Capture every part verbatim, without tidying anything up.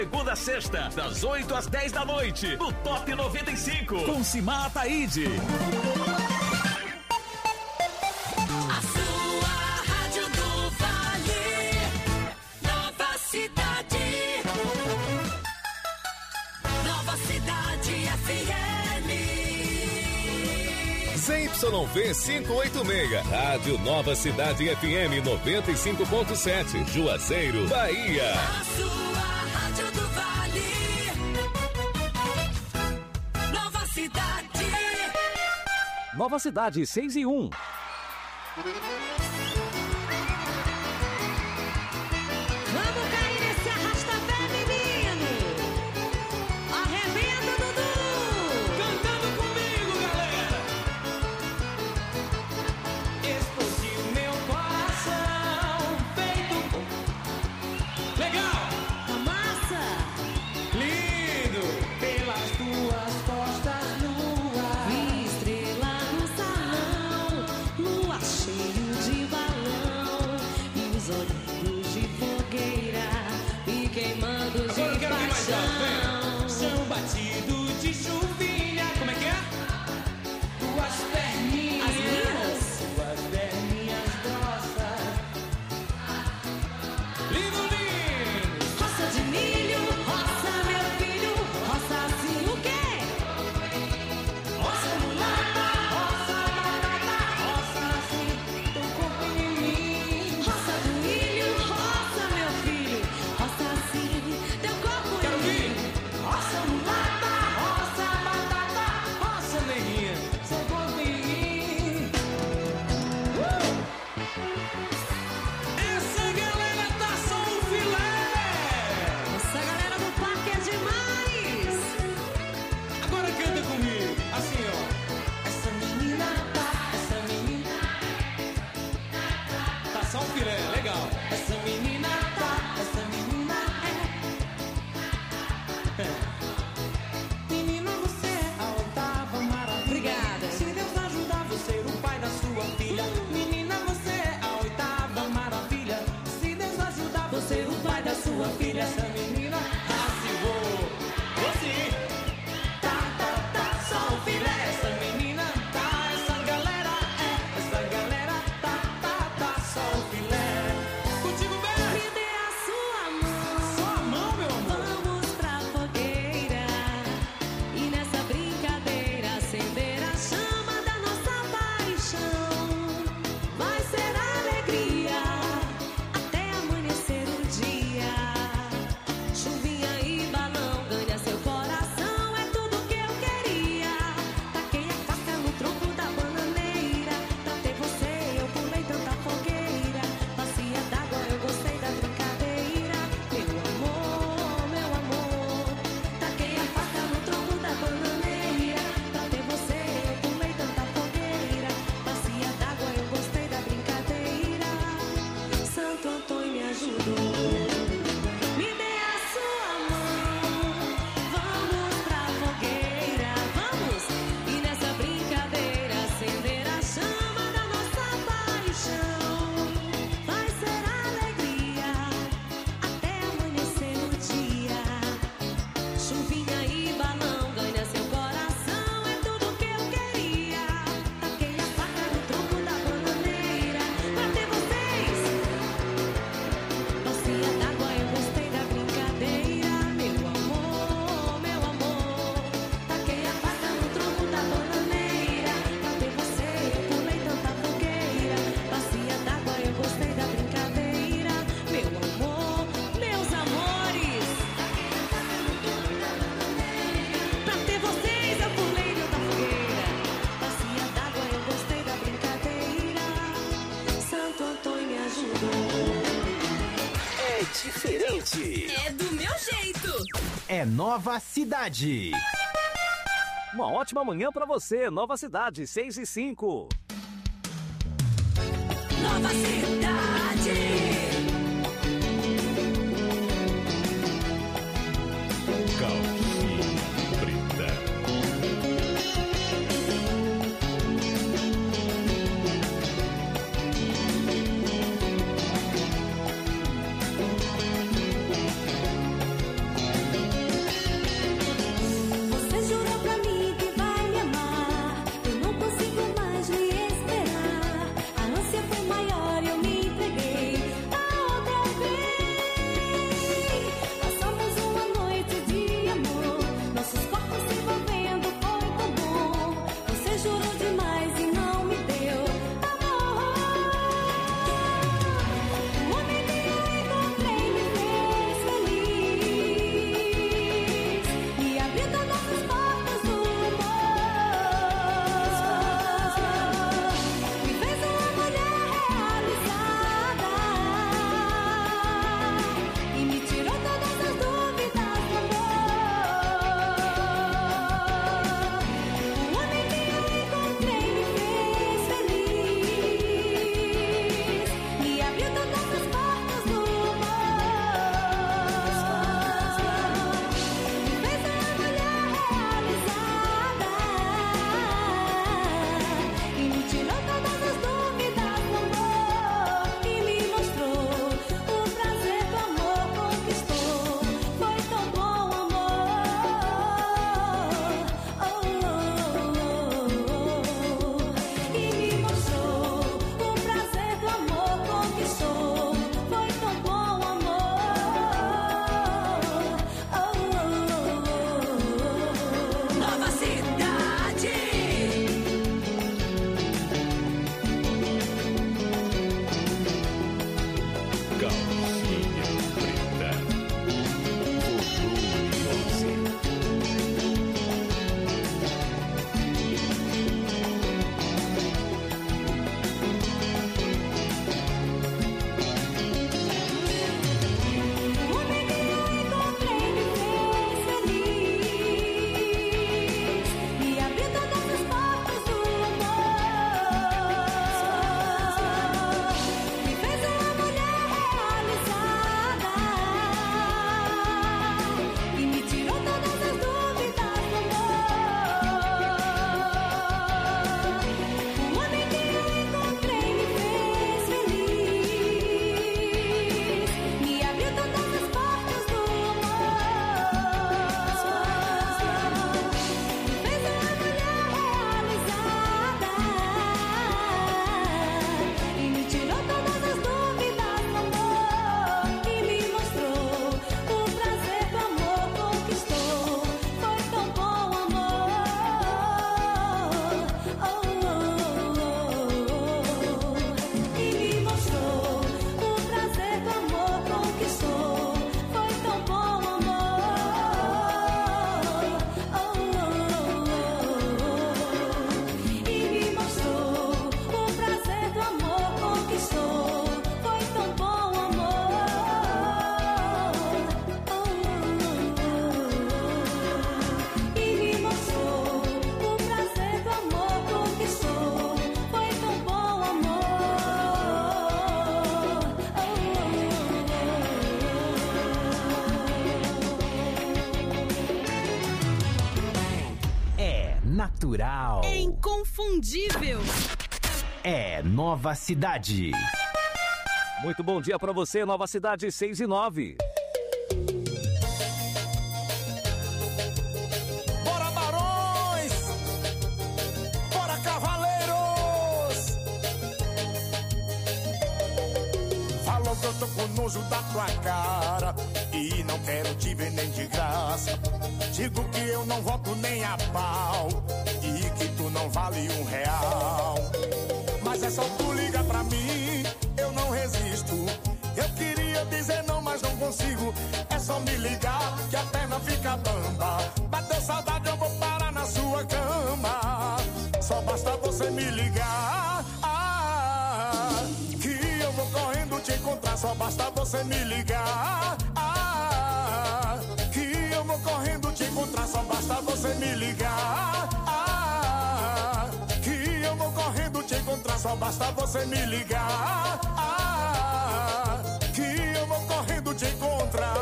Segunda a sexta, das oito às dez da noite, no Top noventa e cinco, com Simar Ataíde. A sua Rádio do Vale, Nova Cidade. Nova Cidade F M. Z Y V quinhentos e oitenta e seis, Rádio Nova Cidade F M noventa e cinco ponto sete, Juazeiro, Bahia. A sua Rádio do Vale, Nova Cidade. Nova Cidade seis e um. Vamos cair nesse arrasta-pé, menino. Arrebenta, Dudu. Cantando comigo, galera. Explodiu meu coração, feito legal, A massa. lindo, pelas tuas costas, lua. Vi estrela no salão, lua cheio de balão e os olhos de fogueira me queimando de Agora eu quero ouvir mais alto, vem. paixão. Chão batido de chuvinha. Como é que é? Tuas perninhas, As minhas? tuas perninhas grossas. Lindo, lindo. Roça de milho, roça meu filho, roça assim o quê? Roça mulata, roça batata, roça assim teu corpo em mim. Roça do milho, roça meu filho, roça assim teu corpo Quero em ouvir. mim. Roça mulata, roça batata, roça neguinha, seu corpo em mim. Uh! Essa galera tá só um filé. Essa galera do parque é demais. Agora canta comigo, assim ó. Essa menina tá, essa menina tá só um filé, legal. Essa menina tá, essa menina é. Menina, você é a oitava maravilha. Obrigada. Se Deus ajudar você, o pai da sua filha. Menina, você é a oitava maravilha. Se Deus ajudar você, o pai da sua filha. Essa menina arrasou. Vou sim. Tá, tá, tá, só o filé. Essa menina tá, essa galera é. Essa galera tá, tá, tá, só o filé. Contigo Me bem. dê a sua mão. Só a mão, meu amor. Vamos pra fogueira e nessa brincadeira acender a chama da nossa paixão. Vai ser alegria até amanhecer o dia. Chuvinha e balão ganha seu coração, é tudo que eu queria. Taquei a faca no tronco da bananeira, pra ter você eu pulei tanta fogueira. Bacia d'água, eu gostei da brincadeira. Meu amor, meu amor. Taquei a faca no tronco da bananeira, pra ter você eu pulei tanta fogueira. Bacia d'água, eu gostei da brincadeira. Santo Antônio me ajudou. Me dê a sua mão, vamos pra fogueira, vamos! E nessa brincadeira acender a chama da nossa paixão. Vai ser alegria até amanhecer o dia. Chuvinha e balão ganha seu coração, é tudo que eu queria. Taquei a faca no tronco da bananeira, pra ter vocês. Bacia d'água, eu gostei da brincadeira. Meu amor, meu amor. Taquei a faca no tronco da bananeira, pra ter você eu pulei tanta fogueira. Bacia d'água, eu gostei da brincadeira. Meu amor, meus amores. Pra ter vocês eu pulei tanta fogueira. Bacia d'água, eu gostei da brincadeira. Santo Antônio me ajudou. É diferente. É do meu jeito. É Nova Cidade. Uma ótima manhã pra você, Nova Cidade seis e cinco. Nova Cidade. Calcinha preta. natural, inconfundível. É Nova Cidade. Muito bom dia pra você, Nova Cidade seis e nove. Bora, barões! Bora, cavaleiros! Falou que eu tô com nojo da tua cara e não quero te ver nem de graça. Digo que eu não voto nem a pau e que tu não vale um real. Mas é só tu ligar pra mim, eu não resisto. Eu queria dizer não, mas não consigo. É só me ligar que a perna fica bamba. Bateu saudade, eu vou parar na sua cama. Só basta você me ligar, ah, que eu vou correndo te encontrar. Só basta você me ligar, ah, que eu vou correndo te encontrar. Só basta você me ligar, ah, que eu vou correndo te encontrar. Só basta você me ligar, ah, que eu vou correndo te encontrar.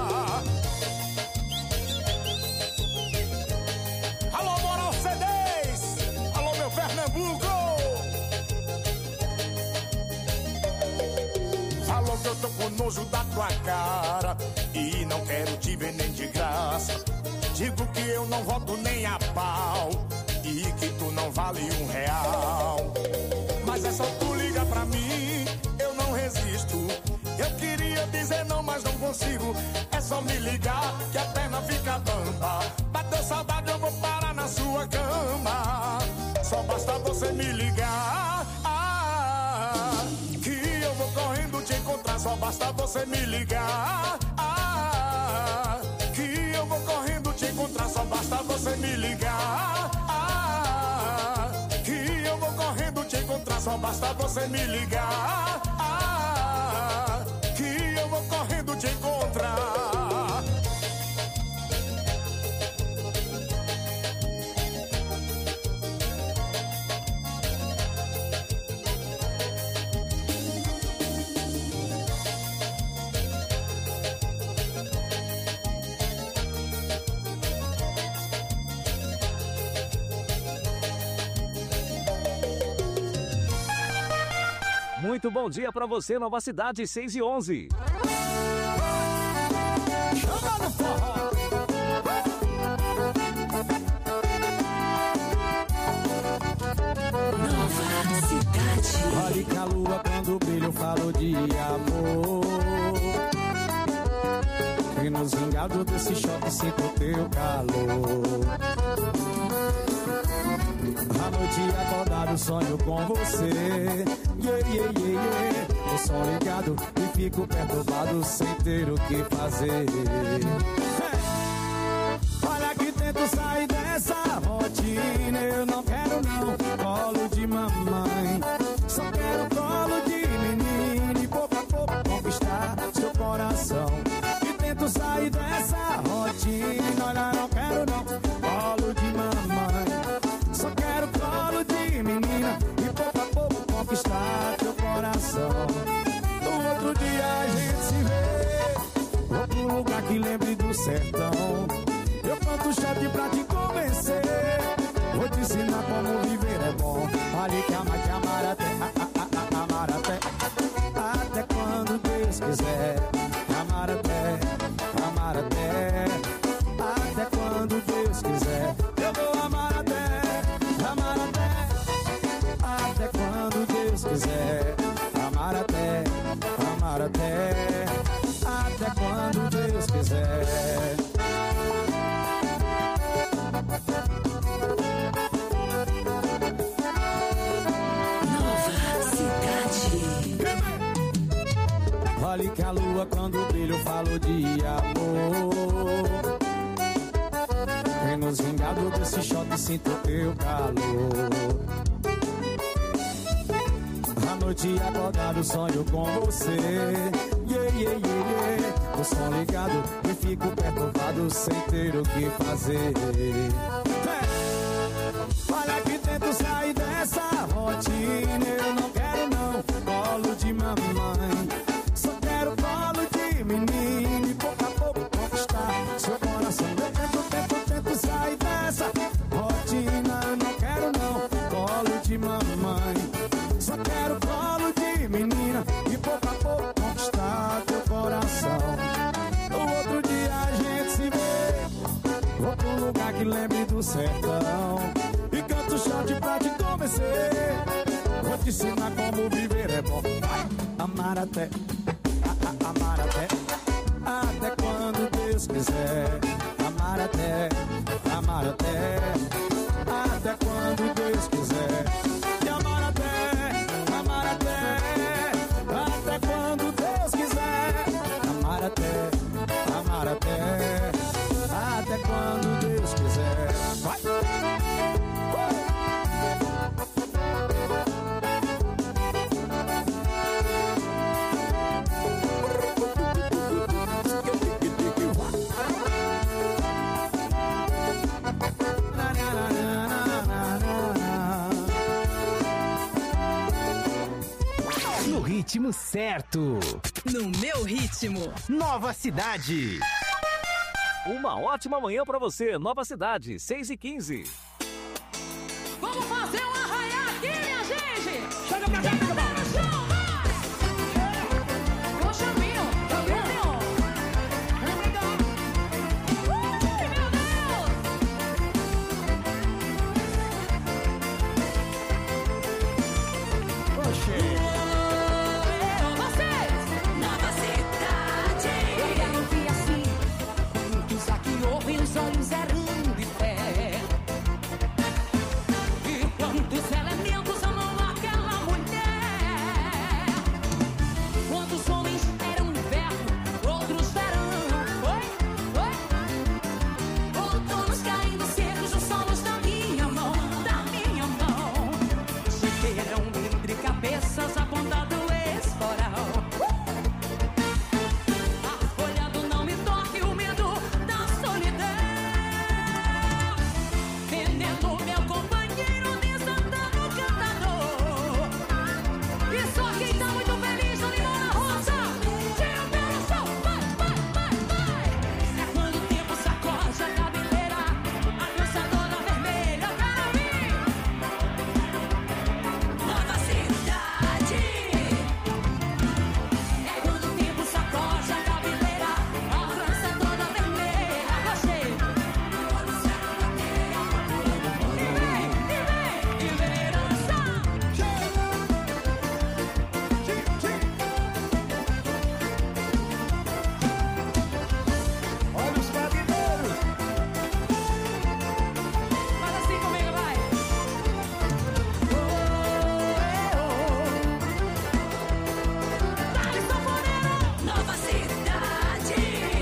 Alô, Moral C dez! Alô, meu Pernambuco! Falou que eu tô com nojo da tua cara e não quero te ver nem de graça. Digo que eu não voto nem a pau e que tu não vale um real. Mas é só tu ligar pra mim, eu não resisto. Eu queria dizer não, mas não consigo. É só me ligar que a perna fica bamba. Bateu saudade, eu vou parar na sua cama. Só basta você me ligar, ah, que eu vou correndo te encontrar. Só basta você me ligar, ah, que eu vou correndo te encontrar. Só basta você me ligar, ah, que eu vou correndo te encontrar. Só basta você me ligar, ah, que eu vou correndo te encontrar. Muito bom dia pra você, Nova Cidade seis e onze. Nova Cidade. Olhe que a lua quando brilha eu falo de amor. E nos zingados desse choque sinto teu calor. À noite acordado sonho com você. Yeah, yeah, yeah, yeah. O som ligado e fico perturbado sem ter o que fazer. Olha que tento sair dessa rotina. Eu não quero não colo de mamãe. Só quero colo de menino e pouco a pouco conquistar seu coração. E tento sair dessa rotina. Olha, não quero não colo de mamãe. Só quero colo de menina e pouco a pouco conquistar teu coração. No outro dia a gente se vê, outro lugar que lembre do sertão. Eu canto shot pra te convencer, vou te ensinar como viver é bom. Olha que ama, que amar até, a, a, a, amar até, até quando Deus quiser. Amar até, amar até, até quando Deus quiser. Eu vou amar até, amar até, até quando Deus quiser. Amar até, amar até, até quando Deus quiser. Nova Cidade. Olhe que a lua quando brilha eu falo de amor. E nos vingados desse choque sinto teu calor. À noite acordado sonho com você. Yeah, yeah, yeah, yeah. O som ligado e fico perturbado sem ter o que fazer. É. Olha que tento sair dessa rotina. Eu não quero não colo de mamãe. Só quero colo de menino e pouco a pouco conquistar seu coração. Eu tento, tento, tento sair dessa rotina. que lembre do sertão e canto shot pra te convencer. Vou te ensinar como viver é bom. Vai. Amar até, a, a, amar até, até quando Deus quiser. Amar até, amar até, até quando Deus quiser. E amar até, amar até, até quando Deus quiser. Amar até, amar até, até quando Deus quiser. Vai! No ritmo certo. No meu ritmo. Nova Cidade. Uma ótima manhã pra você, Nova Cidade, seis e quinze. Vamos fazer um arraial aqui, minha gente! Chega pra cá, chega pra cá! Ô, Chaminho, Chaminho! Vem pra cá! Ui, meu Deus! Oxê! Vocês! Nova Cidade! Eu quero ouvir assim, muitos aqui ouvem os olhos errando de fé. E quantos elementos amam aquela mulher? Quantos homens esperam o inverno, outros verão. Oi, oi. Outonos caindo secos, os solos da minha mão, da minha mão. Chiqueirão entre cabeças apontado esporal. Olhando não me toque o medo da solidão. Veneno meu companheiro desatando o cantador. E só quem tá muito feliz tá ligando na roça. Tira pelo chão, vai, vai, vai, vai. É quando o tempo sacode a cabeleira, a dança toda vermelha para mim. Nova Cidade. É quando o tempo sacode a cabeleira, a dança toda vermelha. Gostei. E vem, e vem, e vem dançar. Olha os padrinheiros! Faz assim comigo, vai. Dá-lhe sanfoneiro. Nova Cidade.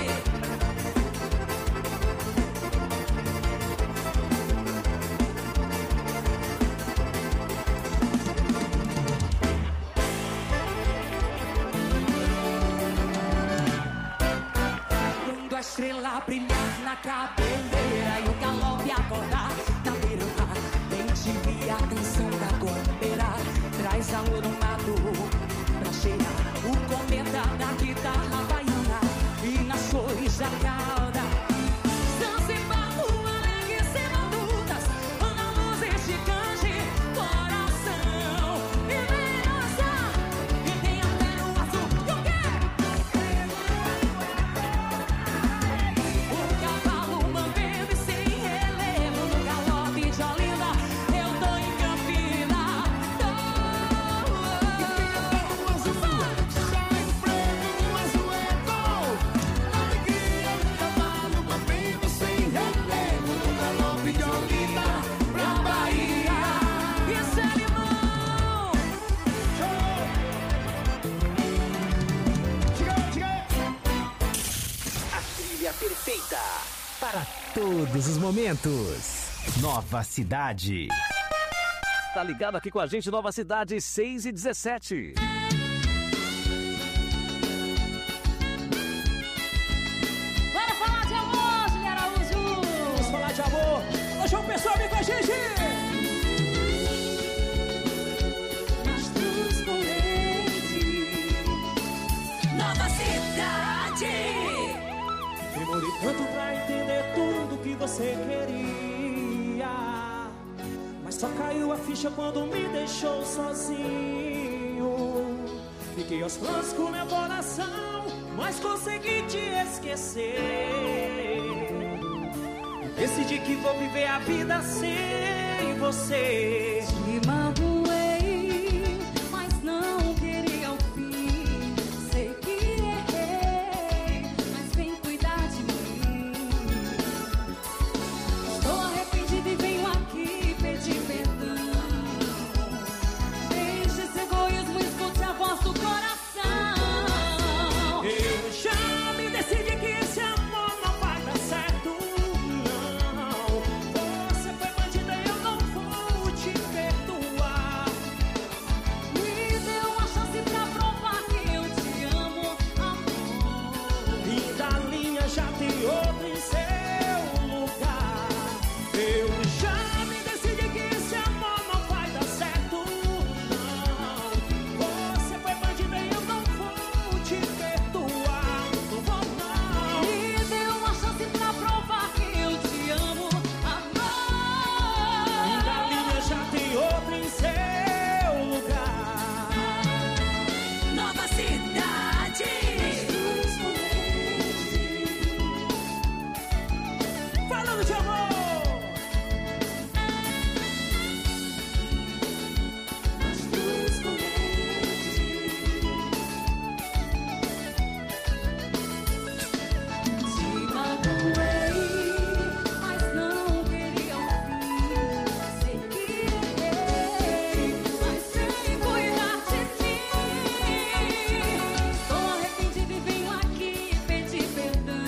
Quando a estrela brilhar na cabeleira e o galope acordar na beira-mar, vem te vi a canção da combeira, traz a ouro mato pra cheirar o cometa da guitarra baiana e nas cores da cauda. Zanzibar, lua alegre, sem maldutas, na luz esticante, coração. E vem dançar, e tem até no azul. E o quê? O cavalo manteve sem relevo no galope de Olinda. Eu tô em Campina, tô. Sai o prêmio no azul é gol. Alegria, o cavalo bambino sem relevo no galope de Olinda pra Bahia. Isso é limão. Chegou, chegou! A trilha perfeita para todos os momentos. Nova Cidade. Tá ligado aqui com a gente, Nova Cidade, seis e dezessete. Bora falar de amor, Julia Araújo. Vamos falar de amor. Ô, João Pessoa, vem com a gente. Astros com leite. Nova Cidade. Demorei tanto pra entender tudo que você queria, mas só caiu a ficha quando me deixou sozinho. Fiquei aos planos com meu coração, mas consegui te esquecer. Decidi que vou viver a vida sem você. Me magoei, mas não queria o fim. Sei que errei, mas vem cuidar de mim. Estou arrependida e venho aqui pedir perdão. Deixe esse egoísmo, escute a voz do coração. Eu já me decidi que esse amor não vai dar certo, não. Você foi bandida e eu não vou te perdoar. Me dê uma chance pra provar que eu te amo, amor. E da linha já tem outro em seu lugar. Eu já me decidi que esse amor não vai dar certo, não. Você foi bandida e eu não vou te perdoar. Não vou não. Me dê uma chance pra provar que eu te amo, amor. E da linha já tem outro em seu lugar. Nova Cidade. Falando de amor. Te magoei, mas não queria o fim. Sei que errei, mas sem cuidar de mim. Estou arrependida e venho aqui pedir perdão.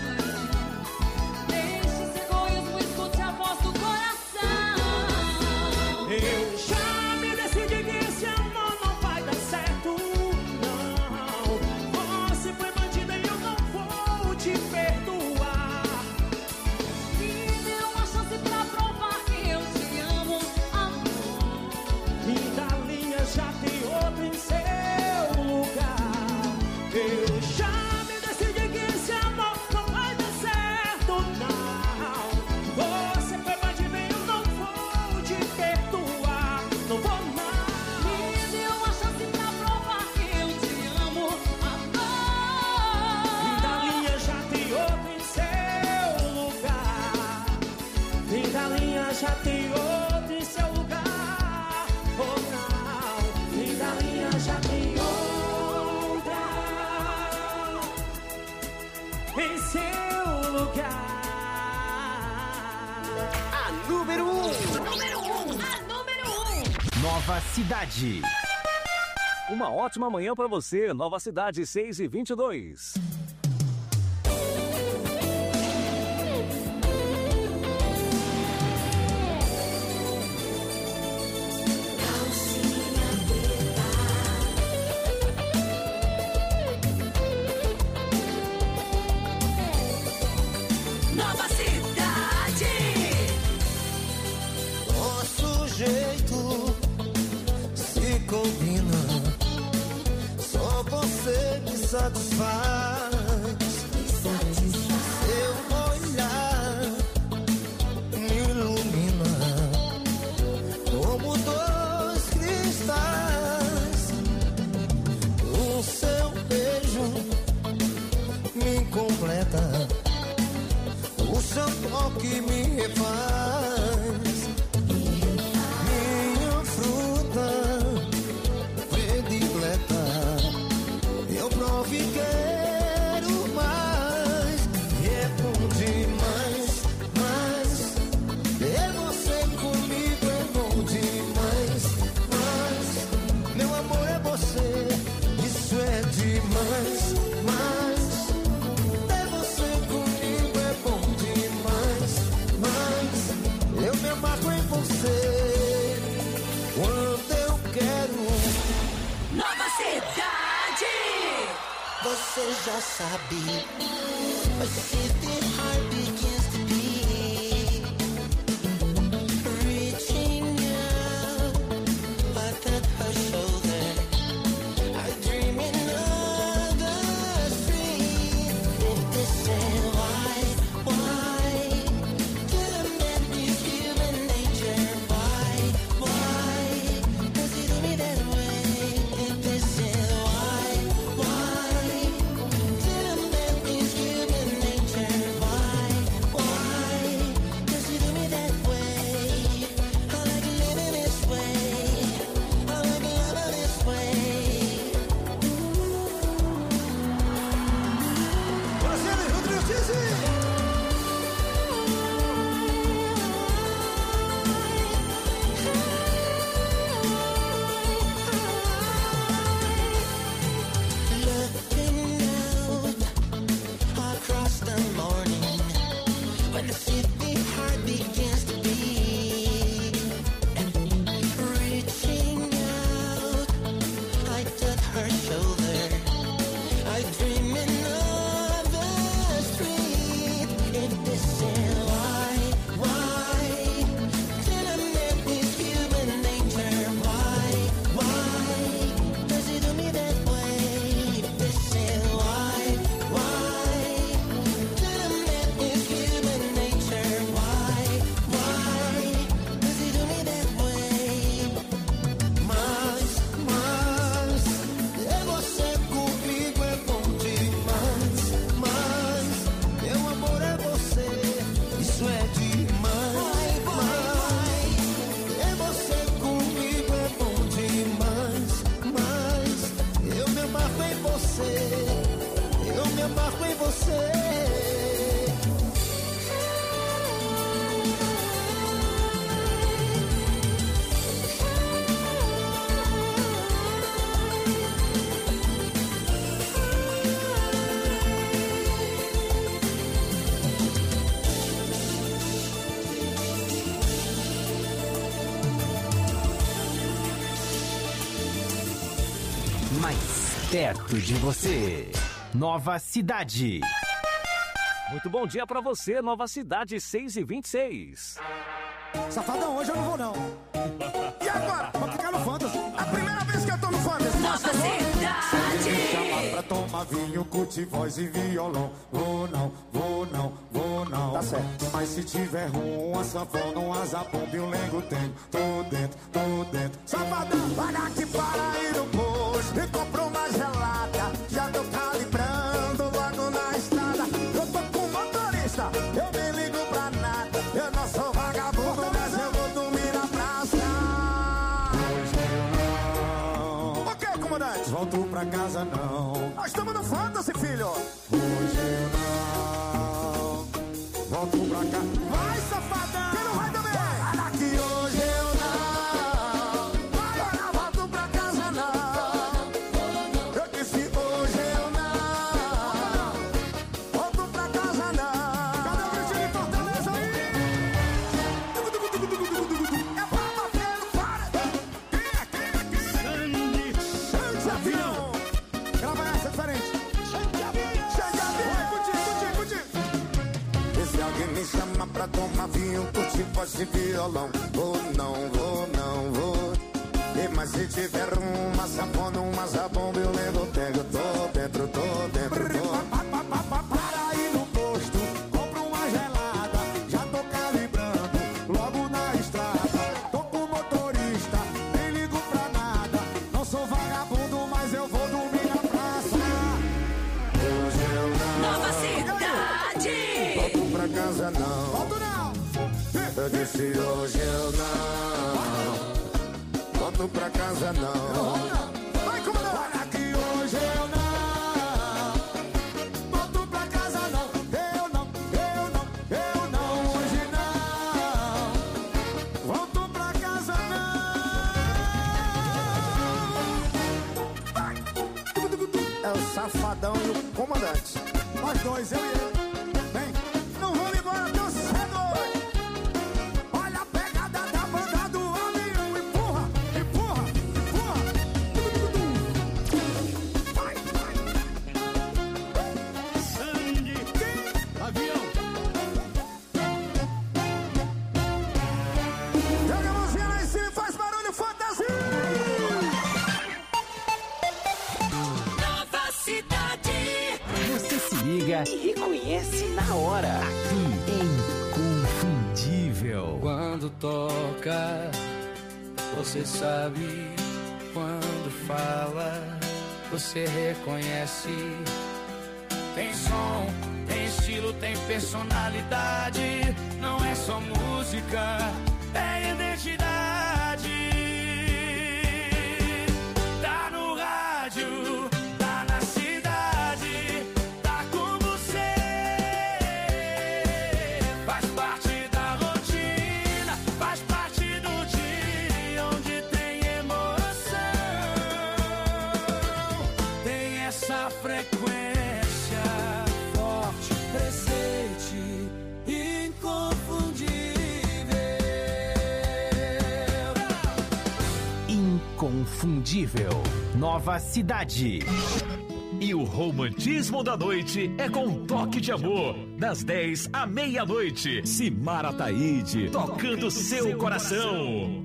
Deixe esse egoísmo, escute a voz do coração. Eu já me decidi que esse amor não vai dar certo, não. Você foi bandida e eu não vou te perdoar. Me dê uma chance pra provar que eu te amo, amor. E da linha já tem outro em seu lugar. Eu já me decidi que esse amor não vai dar certo, não. Você foi bandida e eu não vou te perdoar. Não vou não. Me dê uma chance pra provar que eu te amo, amor. E da linha já tem outro em seu lugar. E da linha já tem outro em seu lugar. Oh não. E da linha já tem outra em seu lugar. A número um. Número um, a número um. Nova Cidade. Uma ótima manhã pra você, Nova Cidade seis e vinte e dois. Nova Cidade. Nosso jeito se combina, só você me satisfaz. Seu olhar me ilumina como dois cristais. O seu beijo me completa, o seu toque me refaz. Minha fruta predileta, eu provo e quero mais. E é bom demais, mas ter você comigo é bom demais. Mas meu amor é você, isso é demais. Mas ter você comigo é bom demais. Mas eu me amarro em você quando eu quero. Nova Cidade. Você já sabe, but if the heart begins to beat, reaching out, I touch her shoulder, I dream another street. If this is why, why, till I met this human nature, why, why, does it do me that way? If this is why, why, till I met this human nature, why? Perto de você. Nova Cidade. Muito bom dia pra você, Nova Cidade, seis e vinte e seis. Safadão, hoje eu não vou não. E agora? Vou ficar no Fantasy. A primeira vez que eu tô no Fantasy. Nova Cidade. Me chama pra tomar vinho, curte voz e violão. Vou não, vou não, vou não. Tá certo. Mas se tiver rum, uma sanfona, um azapomba e um lengo tem. Tô dentro, tô dentro. Safadão, paga aqui para ir no posto. E comprou uma gelada, já tô calibrando logo na estrada. Eu tô com motorista, eu nem ligo pra nada. Eu não sou vagabundo, mas eu vou dormir na praça. Hoje eu não. Ok, comandante. Volto pra casa não. Nós estamos no Fantasy, filho. Hoje eu não. Volto pra cá. Vai, safadão. Quem não vai também? Olha que hoje eu não. Eu não volto pra casa não. Eu disse hoje eu não. Volto pra casa não. Cadê o gritinho de Fortaleza aí? É papateiro, para. Quem é? Quem é? Quem é? Sandy Avião. Grava essa diferente. Sandy Avião. Sandy Avião. Vai, curtir, curtir, curtir. E se alguém me chama pra tomar vinho, curtir voz e violão, vou não, vou não, vou. E mas se tiver uma sanfona, uma zabomba, eu levo, pego, tô dentro, tô dentro, tô. Para ir no posto, compro uma gelada, já tô calibrando, logo na estrada. Tô com motorista, nem ligo pra nada. Não sou vagabundo, mas eu vou dormir na praça. Hoje eu não. Nova Cidade. Volto pra casa não. Volto não. Eu disse hoje eu não. Volto pra casa não. Vai, comandante. Olha que hoje eu não. Volto pra casa não. Eu não, eu não, eu não, hoje não. Volto pra casa não. É o safadão e o comandante. Nós dois, eu e ele. Vem, não vamos embora tão cedo. Olha a pegada da banda do avião. Empurra, empurra, empurra. Vai, vai. Sangue, avião. Joga a mãozinha lá em cima e faz barulho, fantasia. Nova Cidade. Você se liga e reconhece na hora. Aqui, Inconfundível. Quando toca, você sabe. Quando fala, você reconhece. Tem som, tem estilo, tem personalidade. Não é só música, é identidade. Tá no rádio, tá na cidade, tá com você. Faz parte da rotina, faz parte do dia onde tem emoção. Tem essa frequência forte, presente, inconfundível. Inconfundível. Nova Cidade. E o romantismo da noite é com um toque de amor. das dez à meia-noite. Simar Ataíde, tocando seu coração.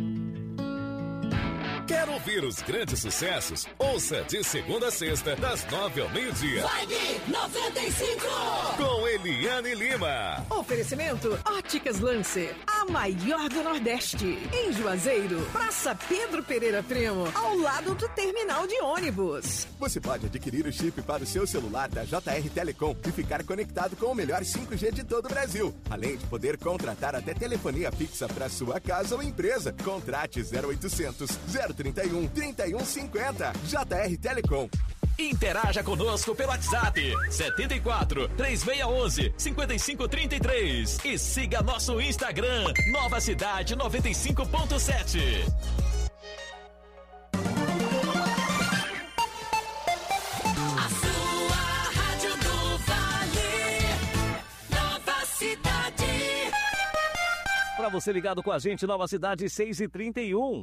Quer ouvir os grandes sucessos? Ouça de segunda a sexta, das nove ao meio-dia. Vibe noventa e cinco. Com Eliane Lima. Oferecimento Óticas Lancer, a maior do Nordeste. Em Juazeiro, Praça Pedro Pereira Primo, ao lado do terminal de ônibus. Você pode adquirir o chip para o seu celular da J R Telecom e ficar conectado com o melhor cinco G de todo o Brasil. Além de poder contratar até telefonia fixa para sua casa ou empresa. Contrate zero oitocentos, zero trinta e um, trinta e um cinquenta. J R Telecom. Interaja conosco pelo WhatsApp setenta e quatro, três seis um um, cinco cinco três três e siga nosso Instagram Nova Cidade noventa e cinco ponto sete. A sua rádio do Vale, Nova Cidade. Pra você ligado com a gente, Nova Cidade seis e trinta e um.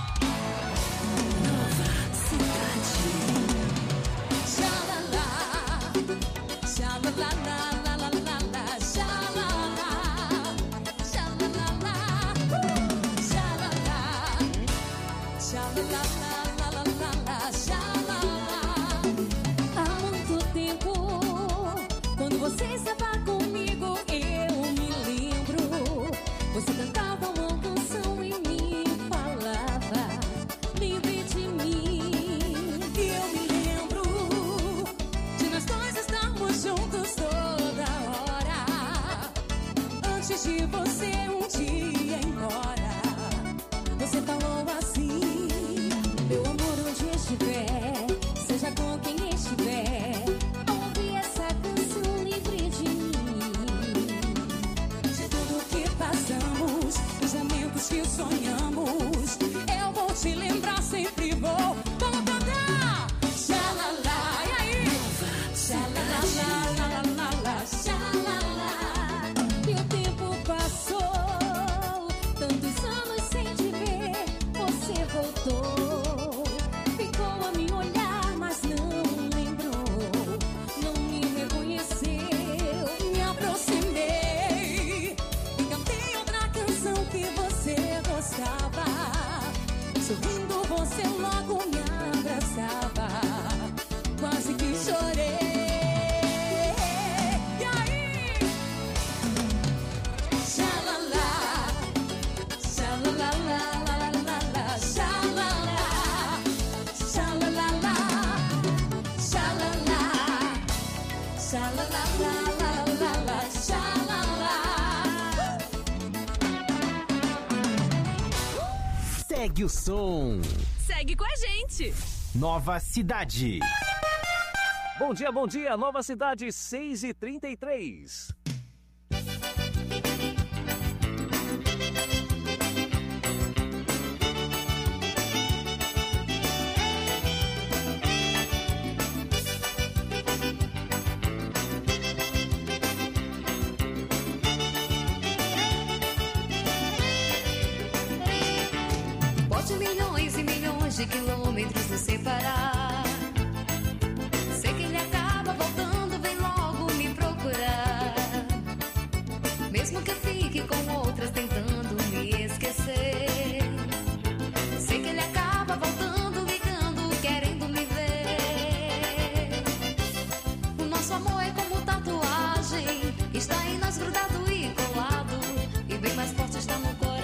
Há muito tempo, quando você estava comigo, eu me lembro. Você cantava uma canção e me falava, livre de mim. E eu me lembro de nós dois estarmos juntos toda hora. Antes de você um dia ir embora, você falou assim: meu amor, onde estiver, seja com quem estiver, ouve essa canção livre de mim. De tudo que passamos, os momentos que sonhamos, eu vou te lembrar, sempre vou. Vamos cantar! Xalala, e aí? Xalala, xalala. E o tempo passou, tantos anos sem te ver, você voltou. Ficou a me olhar, mas não lembrou, não me reconheceu. Me aproximei e cantei outra canção que você gostava. Sorrindo, você logo me abraçava, quase que chorei. E aí? Xalala, xalala, xalala, xalala, xalala, xalala, xalala. Segue o som. Segue com a gente. Nova Cidade. Bom dia, bom dia, Nova Cidade seis e trinta e três. Pode milhões e milhões de quilômetros nos separar. Sei que ele acaba voltando, vem logo me procurar. Mesmo que eu fique com outras tentando me esquecer. Sei que ele acaba voltando, ligando, querendo me ver. O nosso amor é como tatuagem, está em nós grudado e colado, e bem mais forte está no coração.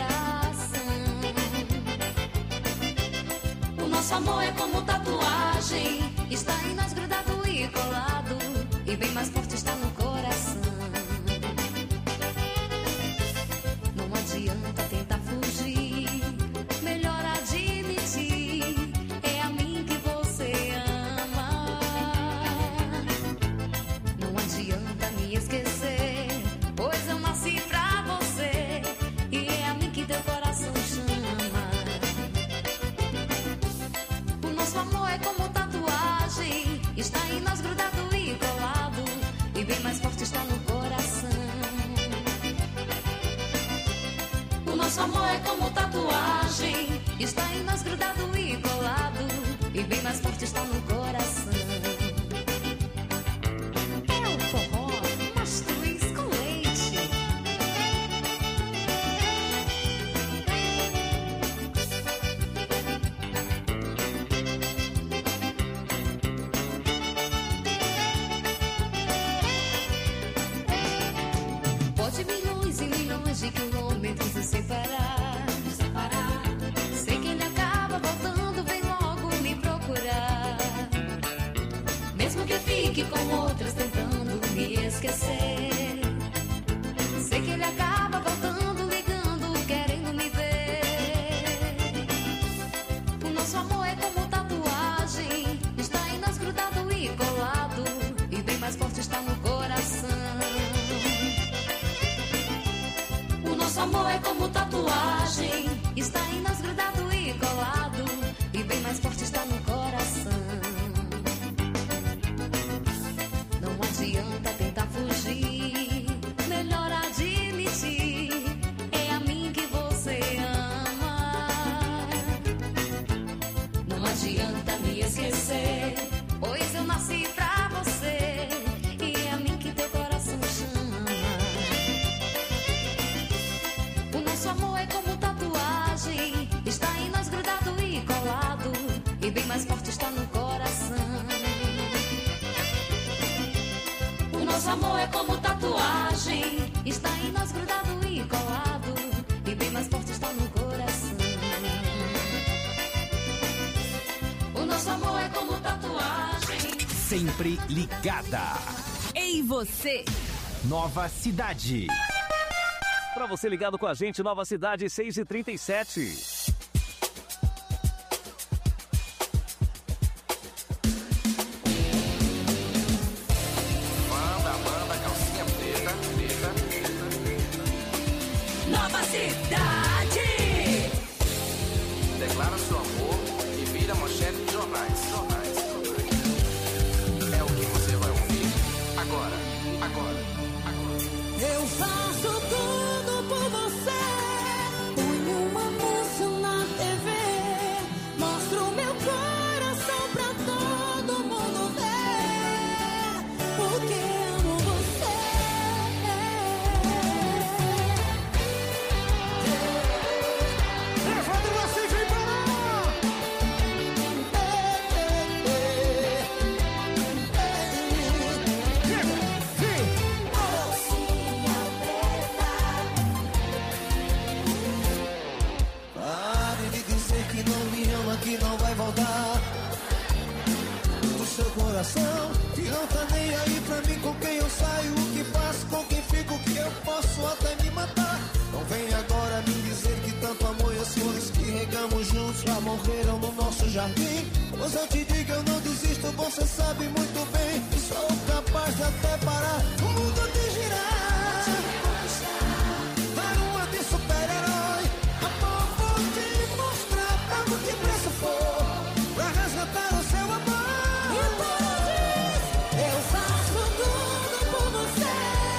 O nosso amor é como tatuagem, está em nós grudado e colado, e bem mais forte está no coração. Não adianta tentar fugir, melhor admitir, é a mim que você ama. Não adianta me esquecer, pois eu nasci pra você, e é a mim que teu coração chama. O nosso amor é como tatuagem, está em nós grudado e colado, e bem mais forte está no coração. O nosso amor é como tatuagem, está em nós grudado e colado, e bem mais forte está no coração. É o forró mais ele acaba voltando, ligando, querendo me ver. O nosso amor é como tatuagem, está em nós grudado e colado, e bem mais forte está no coração. O nosso amor é como tatuagem, está em nós grudado e colado, e bem mais forte está no coração. Não adianta tentar fugir, melhor admitir, é a mim que você ama. Não adianta me esquecer, pois eu nasci pra você, e é a mim que teu coração chama. O nosso amor é como tatuagem, está em nós grudado e colado, e bem mais forte está no coração. O nosso amor é como tatuagem, está em nós grudado e colado, e bem mais forte está no coração. O nosso amor é como tatuagem. Sempre ligada. Ei, você! Nova Cidade. Pra você ligado com a gente, Nova Cidade, seis e trinta e sete. Manda, manda, calcinha preta, preta, preta. Nova Cidade! Declara seu amor e vira manchete de jornais. Jornais, jornais. É o que você vai ouvir agora, agora, agora. Eu faço tudo por você. Ponho um anúncio na T V, mostro meu coração pra todo mundo ver, porque amo você. Levando você, vem pra lá! Pare de dizer que não me ama, que não vai voltar do seu coração, que não tá nem aí pra mim, com quem eu saio, o que faço, com quem fico, que eu posso até me matar. Não vem agora me dizer que tanto amor e as flores que regamos juntos já morreram no nosso jardim. Pois eu te digo, eu não desisto, você sabe muito bem que sou capaz de até parar o mundo de girar. Varua de super-herói, a ponto de mostrar algo que preço for, pra resgatar o seu amor. Eu faço tudo por você.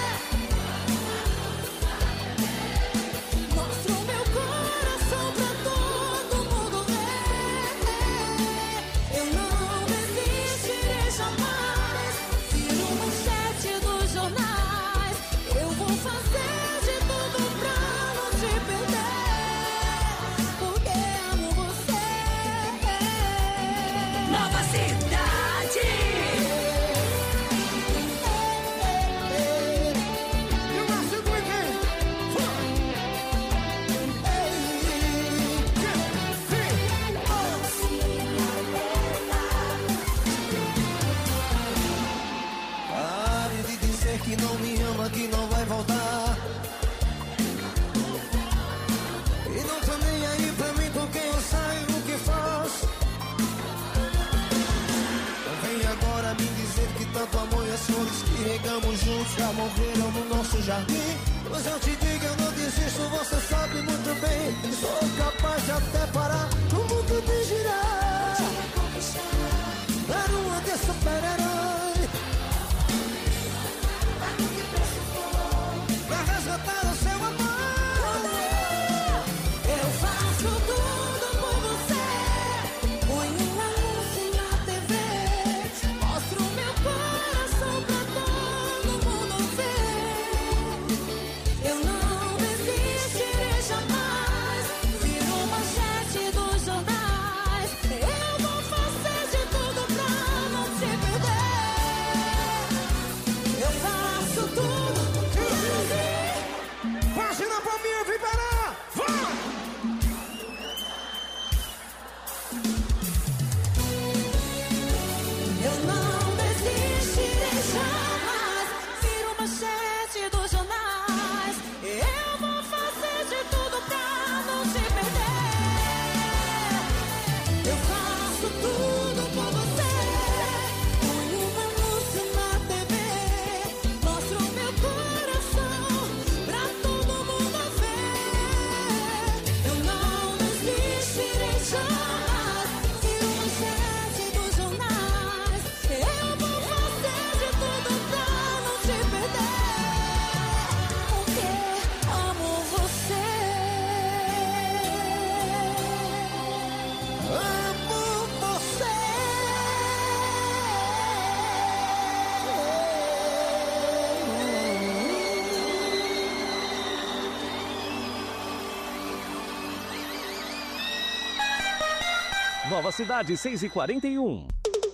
Mostro meu coração pra todo mundo ver. Eu não desistirei jamais. Viro manchete dos jornais. Eu vou fazer de tudo pra não te perder, porque amo você. Nova Cidade! E o Márcio Quique! Pare de dizer que não me ama, que não vai voltar, e não tá nem aí pra mim, com quem eu saio, o que faço. Não vem agora me dizer que tanto amor e as flores que regamos juntos já morreram no nosso jardim. Mas eu te digo, eu não desisto, você sabe muito bem que sou capaz de até parar o mundo de girar. Era uma de super-herói, pra resgatar o seu amor. Eu faço tudo por você. Ponho um anúncio na T V, mostro meu coração pra todo mundo ver. Eu não desistirei jamais. Viro manchete dos jornais. Eu vou fazer de tudo pra não te perder. Eu faço tudo por você. Nova Cidade, seis e quarenta e um.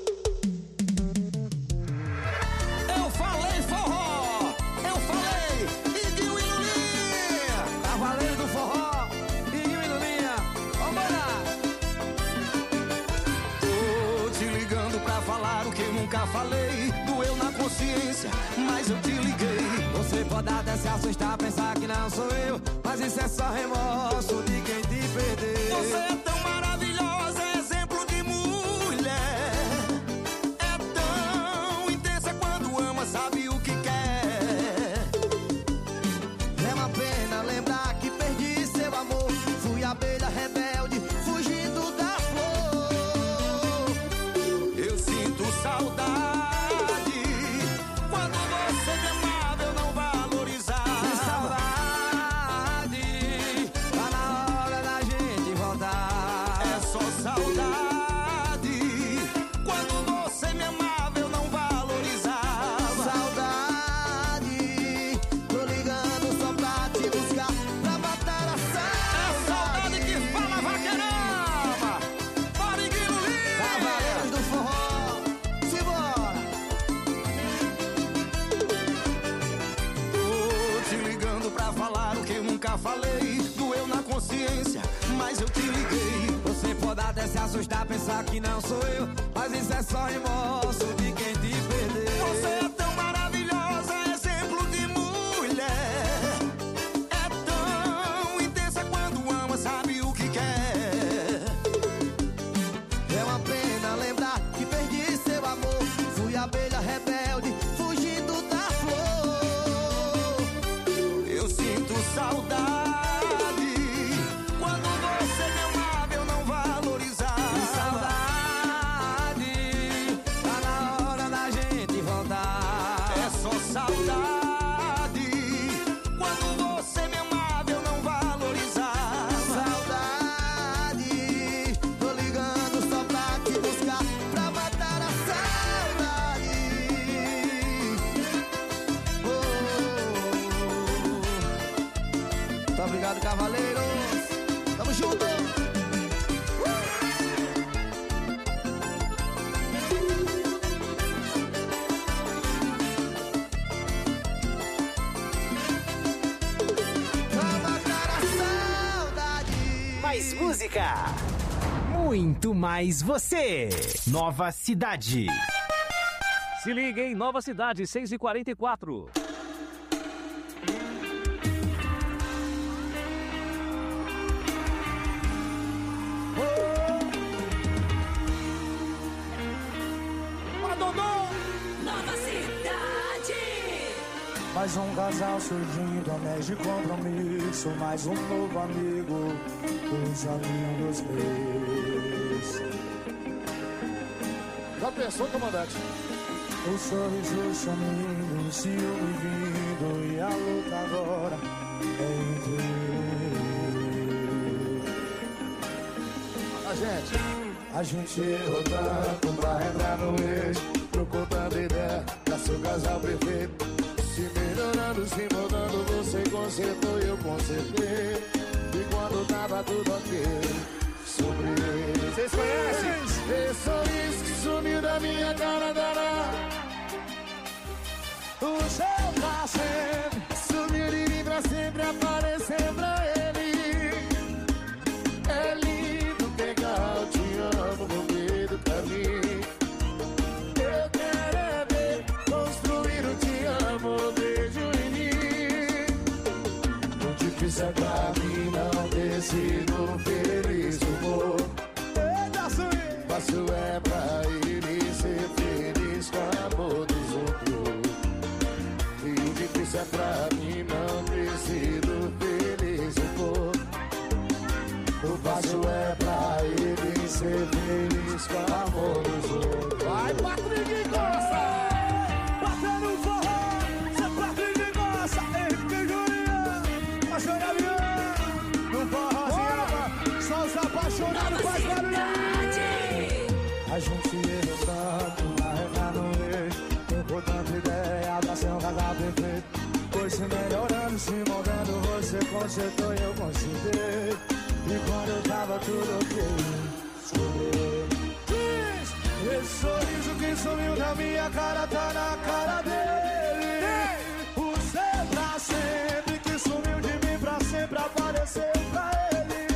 Eu falei forró, eu falei Iguinho e Lulinha, Cavaleiro do Forró, Iguinho e Lulinha, vambora! Tô te ligando pra falar o que eu nunca falei, doeu na consciência, mas eu te liguei. Você pode até se assustar, pensar que não sou eu, mas isso é só remorso de quem te perdeu. Você é tão maravilhosa, exemplo de mulher, é tão intensa quando ama, sabe o que quer. É uma pena lembrar que perdi seu amor, fui abelha rebelde, fugindo da flor. Eu sinto saudade quando você me amava, eu não valorizava. Saudade, tá na hora da gente voltar. É só saudade quando você me amava, eu não valorizava. Saudade, tô ligando só pra te buscar, pra matar a saudade. É saudade que fala vaquerama, bora Iguinho Lima, Cavaleiros do Forró, simbora. Tô te ligando pra falar o que eu nunca falei, doeu na consciência, mas eu te liguei. Você pode até se assustar, pensar que não sou eu, mas isso é só remorso de quem te perdeu. Você é tão maravilhosa, exemplo de mulher, é tão intensa quando ama, sabe o que quer. É uma pena lembrar que perdi seu amor, fui abelha rebelde, fugindo da flor. Eu sinto saudade quando você me amava, eu não valorizava. Saudade, tá na hora da gente voltar. É só saudade quando você me amava, eu não valorizava. Saudade, tô ligando só pra te buscar, pra matar a saudade. Oh. Tá obrigado, Cavaleiros. Tamo junto. Pra matar a saudade. Mais música. Muito mais você. Nova Cidade. Se liga em Nova Cidade, seis e quarenta e quatro. Nova Cidade. Mais um casal surgindo, anéis de compromisso, mais um novo amigo, coisa linda dos meus. Já pensou, comandante? O sorriso sumindo, o ciúme vindo, e a luta agora é entre A gente. a gente errou tanto pra entrar no eixo, procurando ideia pra seu casal perfeito. Se melhorando, se mudando, você consertou e eu consertei. E quando tava tudo ok, sobre ele. Vocês conhecem? Esse sorriso que sumiu da minha cara, dará. O seu pra sempre sumiu de mim pra sempre, apareceu pra ele. É lindo, legal, te amo no meio do caminho. Eu quero é ver construir o te amo, beijo em mim. O difícil é pra mim não ter sido feliz, amor. Fácil é pra ele ser feliz com o amor dos outros. E o difícil é pra mim não ter sido feliz, amor. O fácil é pra ele ser feliz com o amor dos outros. Vai, Patrick Costa! Batendo o forró, cê Patrick Costa, Henrique Juliano, Paixão Avião, no forrozinho, só os apaixonados faz barulho. A gente errou tanto, arregar no eixo, trocou tanta ideia pra ser um casal perfeito. Foi se melhorando, se moldando, você consertou e eu consertei. E quando eu tava tudo ok, descobrir. Diz, esse sorriso que sumiu da minha cara tá na cara dele. O ser pra sempre que sumiu de mim pra sempre apareceu pra ele.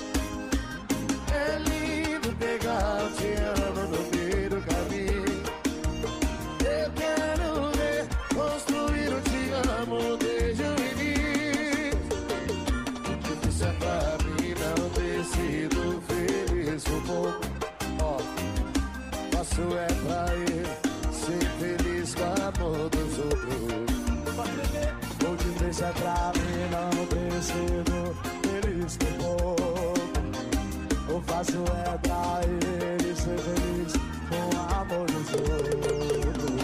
É lindo pegar o te amo no meio do caminho. Eu quero ver construir o te amo desde o início. Difícil é pra mim não ter sido feliz um pouco. Ó, faço é pra ele ser feliz com o amor dos outros. Ou difícil é pra mim não ter sido feliz com pouco. O fácil é pra ele ser feliz com o amor dos outros.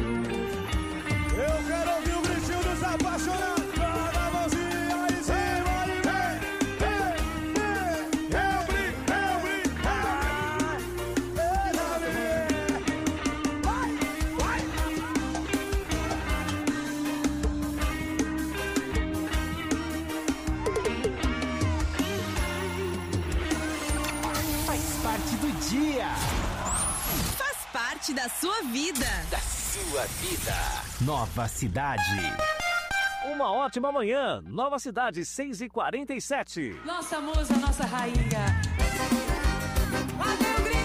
Eu quero ouvir o gritinho dos apaixonados. Joga a mãozinha aí em cima e vem, vem, vem. Eu brinco, eu brinco, ai, deixa ver. Vai, vai. Faz parte do dia. Faz parte da sua vida. Da sua vida. Nova Cidade. Uma ótima manhã, Nova Cidade, seis e quarenta e sete. Nossa musa, nossa rainha. Até o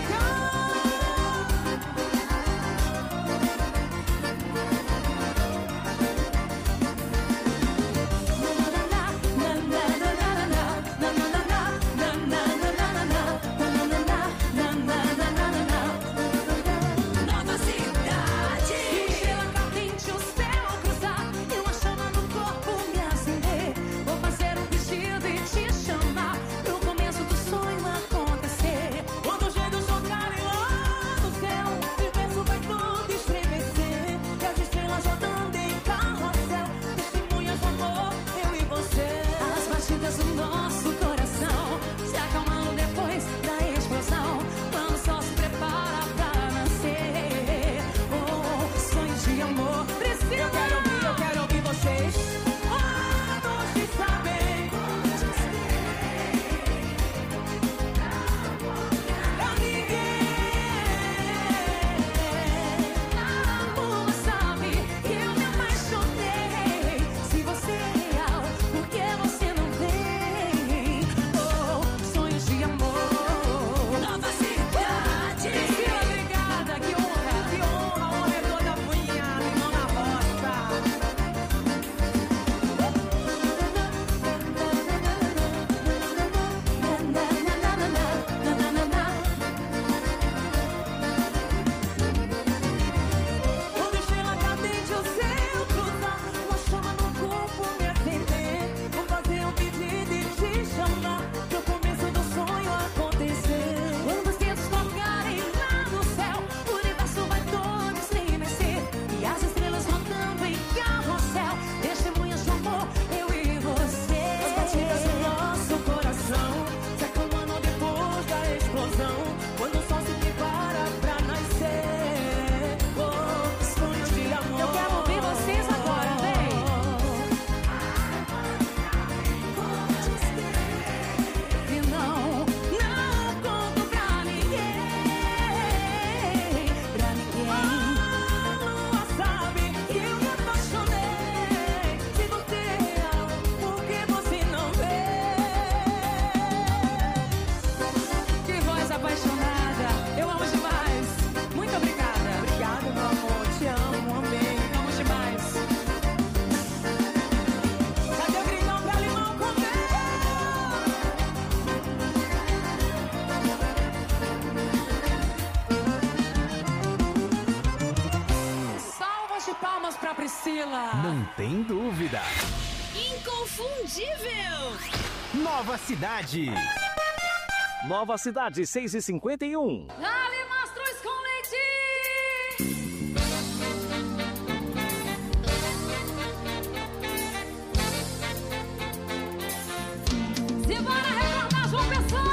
Nova Cidade. Estrela cadente, o céu cruzar e uma chama no corpo me acender. Vou fazer um vestido e te chamar pro começo do sonho acontecer. Quando os dedos tocarem lá no céu, de verso vai tudo estremecer. E as estrelas rodando em carrossel, testemunhas do amor, eu e você. As batidas do nosso coração se acalmando depois da explosão. Quando o sol se prepara pra nascer. Oh, sonhos de amor, Priscila. Eu quero ouvir, eu quero ouvir vocês. Todos te sabem. Pra ninguém. Amor, sabe que eu me apaixonei. Se você é real, por que você não vem? Oh, sonhos de amor. Nova Cidade. Priscila, obrigada, que honra, que honra. A honra é toda punhada e não na roça. Quando estrela cadente o céu cruzar, uma chama no corpo me acender. Vou fazer um pedido e te chamar pro começo do sonho acontecer. Quando os dedos tocarem lá no céu, o universo vai todo estremecer. E as estrelas rodando em carrossel, testemunhas de amor, eu e você. As batidas do nosso coração se acalmando depois da explosão. Quando o sol se prepara pra nascer. Oh, sonhos de amor. Eu quero ouvir vocês agora, vem. E não, não conto pra ninguém. Pra ninguém. A lua sabe que eu me apaixonei. Se você é real, por que você não vê? Que voz apaixonada, eu amo demais. Muito obrigada. Obrigada, meu amor, te amo, amei, amo demais. Cadê o gringão pra limão comer? Salvas de palmas pra Priscila. Não tem dúvida. Inconfundível. Nova Cidade. Nova Cidade, seis e cinquenta e um. Dale Mastruz com leite. Simbora recordar João Pessoa.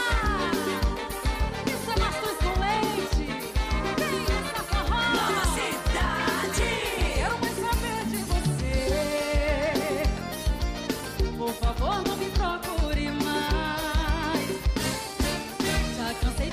Isso é Mastruz com leite. Vem essa forró. Nova Cidade. Quero mais saber de você. Por favor, não me procure mais. Já cansei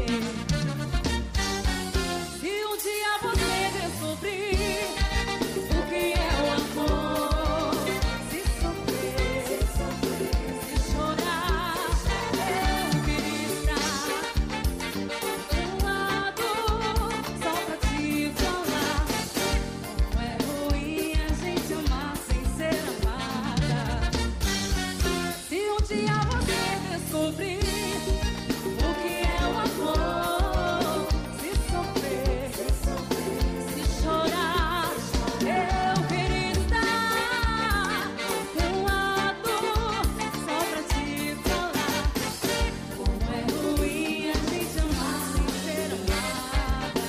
Se um dia você descobrir o que é o amor, se sofrer, se, sofrer, se chorar, eu queria estar do lado só pra te falar. Não é ruim a gente amar sem ser amada. Se um dia você descobrir o que é o amor, se sofrer, se sofrer, se chorar, eu queria estar do lado só pra te falar. Como é ruim a gente amar sem ser amada.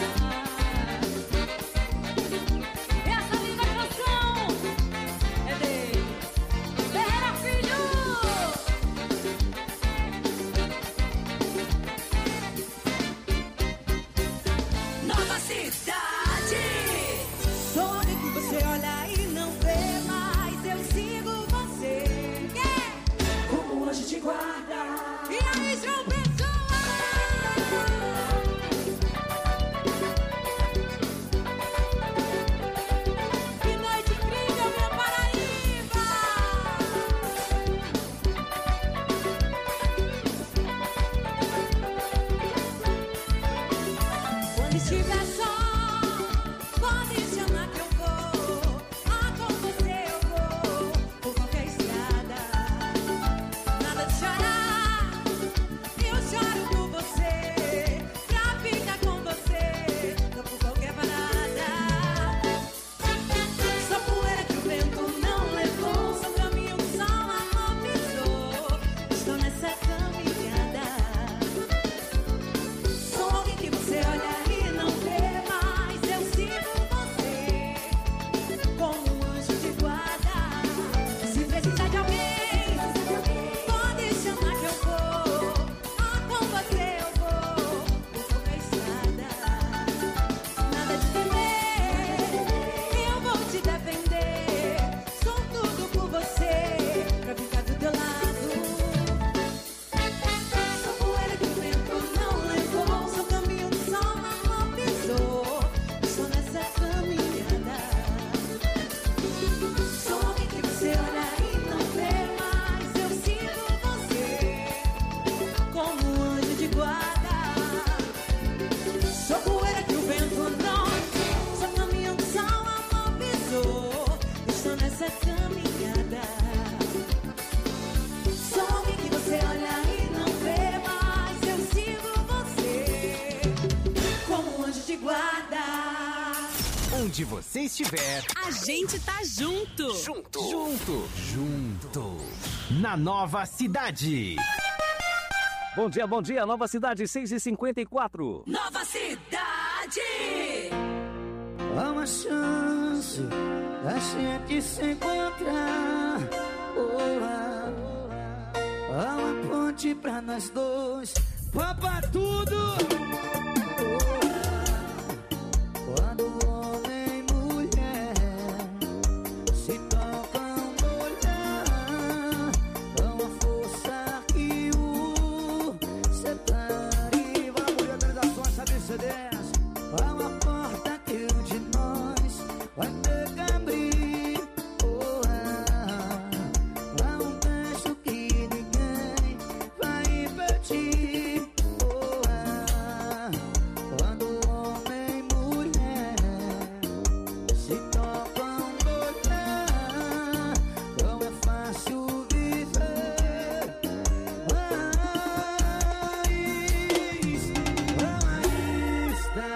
Essa linda canção é dele, Ferreira Filho. Nova Cidade. Sou alguém que você olha e não vê, mas eu sigo você. Como um anjo te guarda. E aí, João Pessoa? Que noite incrível, minha Paraíba. Quando estiver só, pode chamar que eu vou. Ah, com você eu vou por qualquer estrada. Nada de chorar, eu choro por você. Pra ficar com você, tô por qualquer parada. Sou poeira que o vento não levou, sou caminho que só a mão pisou. Estou nessa caminhada. Sou alguém que você olha e não vê, mas eu sigo você como um anjo de guarda. Se precisar de alguém, pode chamar que eu vou. Ah, com você eu vou por qualquer estrada. Nada de temer, eu vou te defender. Sou tudo por você, pra ficar do teu lado. Sou poeira que o vento não levou, sou caminho que só a mão pisou. Estou nessa caminhada. Sou alguém que você olha e não vê, mas eu sigo você como um anjo de guarda. Sou poeira que o vento não levou, sou caminho que só a mão pisou. Estou nessa caminhada. Sou alguém que você olha e não vê, mas eu sigo você como um anjo de guarda. Onde você estiver, A gente tá junto. junto, junto, junto. Na Nova Cidade. Bom dia, bom dia, Nova Cidade, seis e cinquenta e quatro. Nova Cidade. Há uma chance da gente se encontrar. Oh, ah, há uma ponte pra nós dois. Papa tudo. Oh, ah, quando homem e mulher se tocam no olhar, há uma força que o separa. E vamos de organizações, sabe C Ds. Há uma porta que um de nós vai ter que abrir. Oh, ah, há um beijo que ninguém vai impedir. Oh, ah, quando homem e mulher se tocam no olhar, não é fácil viver. Mas, mas está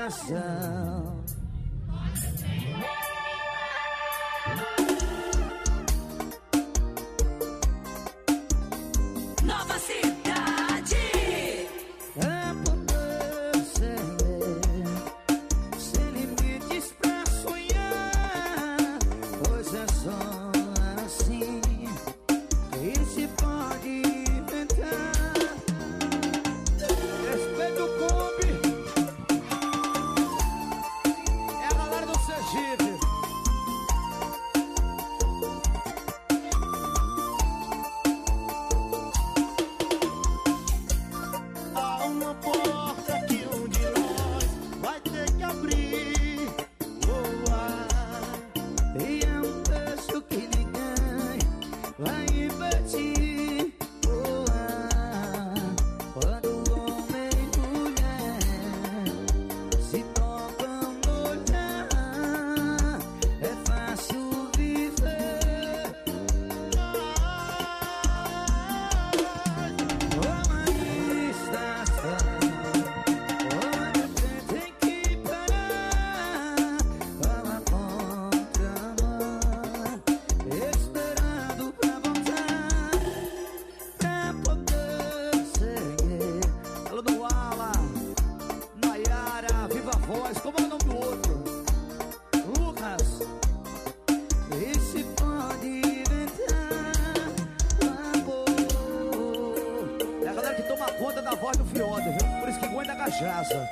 Soares, como é o nome do outro? Lucas. Esse pode inventar amor. É a galera que toma conta da voz do Fioda, viu? Por isso que aguenta a cachaça.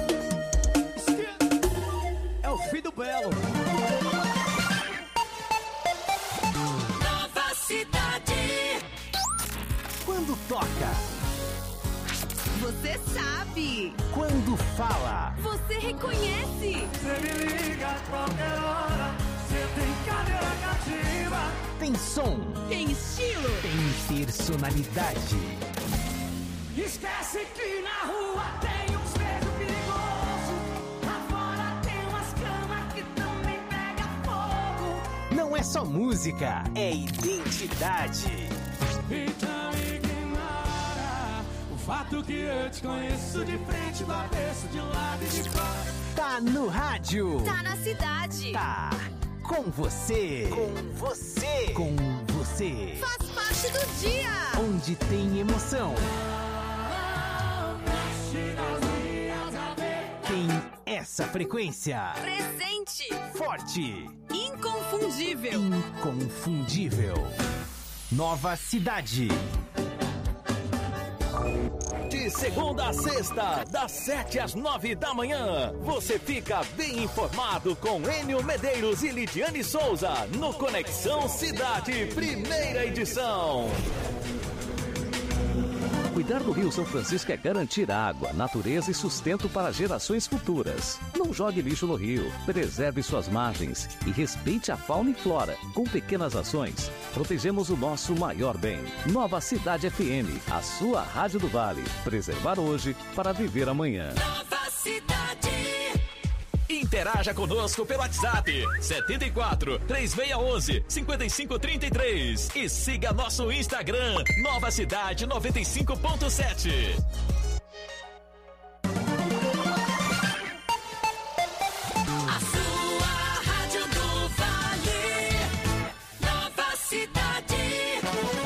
É o filho do Belo. Nova Cidade. Quando toca, Você sabe. quando fala, Você reconhece. Você me liga a qualquer hora. Você tem cadeira cativa. tem som, Tem estilo. tem personalidade. Esquece que na rua tem uns beijos perigosos. Lá fora tem umas camas que também pega fogo. Não é só música, é identidade. Então ignora o fato que eu te conheço de frente, do avesso, de lado e de fora. Tá no rádio. Tá na cidade. Tá com você. Com você. Com você. Faz parte do dia. Onde tem emoção. Tem essa frequência. Presente. Forte. Inconfundível. Inconfundível. Nova Cidade. De segunda a sexta, das sete às nove da manhã, você fica bem informado com Enio Medeiros e Lidiane Souza no Conexão Cidade, primeira edição. Cuidar do Rio São Francisco é garantir água, natureza e sustento para gerações futuras. Não jogue lixo no rio, preserve suas margens e respeite a fauna e flora. Com pequenas ações, protegemos o nosso maior bem. Nova Cidade F M, a sua rádio do Vale. Preservar hoje para viver amanhã. Nova Cidade. Interaja conosco pelo WhatsApp setenta e quatro, três seis um um, cinco cinco três três e siga nosso Instagram Nova Cidade noventa e cinco ponto sete. A sua rádio do Vale. Nova Cidade.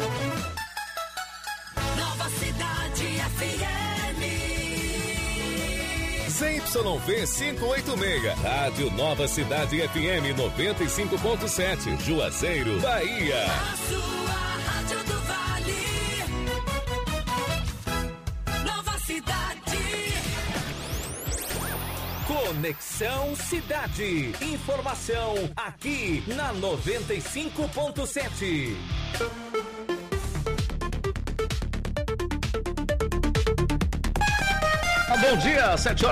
Nova Cidade F M. Z Y V quinhentos e oitenta e seis, Rádio Nova Cidade F M noventa e cinco ponto sete, Juazeiro, Bahia. A sua rádio do Vale. Nova Cidade. Conexão Cidade. Informação aqui na noventa e cinco ponto sete. Bom dia, sete horas.